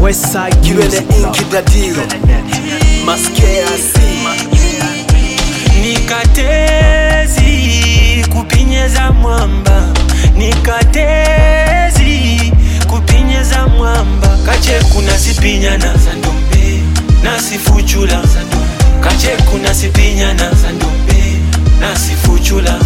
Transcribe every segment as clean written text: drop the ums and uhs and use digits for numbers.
Westside Kirele inki dadi Maskea si Nikatezi kupinyeza mwamba, nikatezi kupinyeza mwamba. Kache kuna sipinya na sandombe na sifuchula, kache kuna sipinya na sandombe na sifuchula.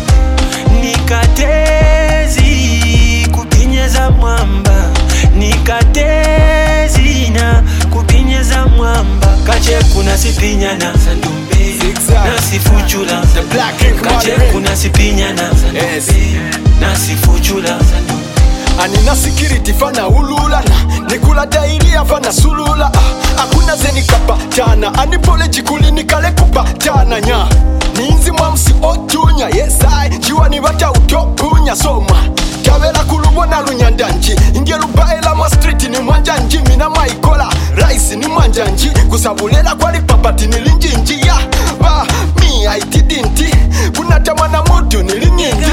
Nikatezi kupinyeza mwamba, nikatezi na kupinyeza mwamba. Kache kuna sipinya na sandombe na sifuchula, kache kuna sipinya na sandombe na sifuchula. Anina security fana ululana Nikula dairia fana sulula Akuna zeni kapa tana Anipole jikuli nikale kupa tana nya Ninzi mwamsi otunya Yes I Jiwa ni wata utopunya Soma Kawela kulubona lunyandanji Ingelubaela mwa street ni mwanjanji Mina maikola Raisi ni mwanjanji Kusabulela kwa lipapati nilinjinji ya Me I didn't Kuna tamana mutu nilinyinji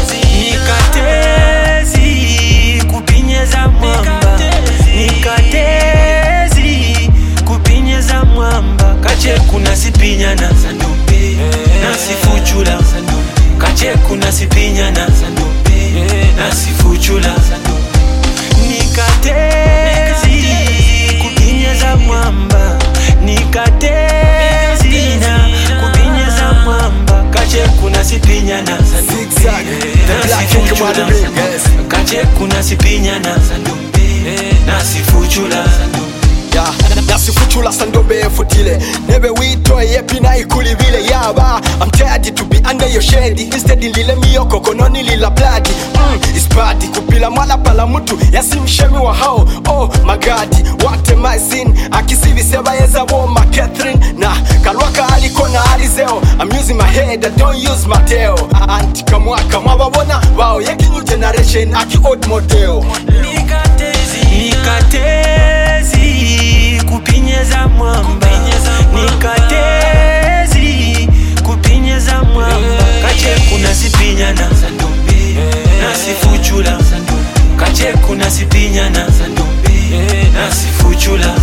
Nikatezi kupinyeza mwamba, nikatezi kupinyeza mwamba. Kache kuna sipinya na sandombe na sifuchula, kache kuna sipinya na sandombe na sifuchula. Nikatezi kupinyeza mwamba, nikatezi na kupinyeza mwamba. Kache kuna sipinya na sandombe na sifuchula, kache kuna sipinya na sandombe na sifuchula. Na sifuchula sandombe futile Nebe wito yepi na ikuli vile yaba I'm tired to be under your shade Instead nilile miyoko kononi lila bloody It's party kupila mwala pala mutu Yasi mshemi wa hao Oh my god What am I sin Akisivi seba yeza woma Catherine Na kalwaka alikona alizeo I'm using my head I don't use my tail Anti kamwaka mwababona Wow yeki new generation Aki old model Nikatezi kupinyeza mwamba, nikatezi kupinyeza mwamba. Kache kuna sipinya na sandombe na sifuchula, kache kuna sipinya na sandombe na sifuchula.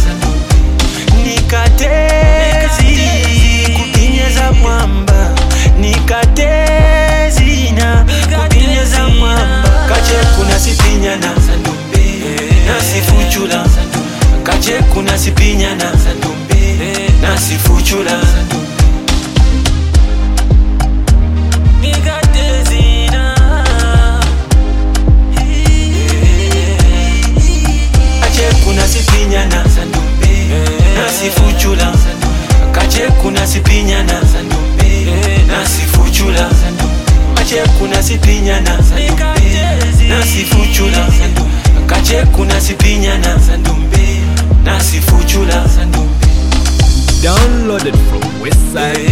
Nikatezi kupinyeza mwamba, nikatezi na kupinyeza mwamba. Kache kuna sipinya na sandombe na sifuchula, kache kuna sipinya na sandombe na sifuchula. Nikatezina kache kuna sipinya na sandombe na sifuchula, kache kuna sipinya na sandombe na sifuchula. Kache kuna sipinya na sandombe na sifuchula, kache kuna sipinya na sandombe na sifuchula. Downloaded from Westside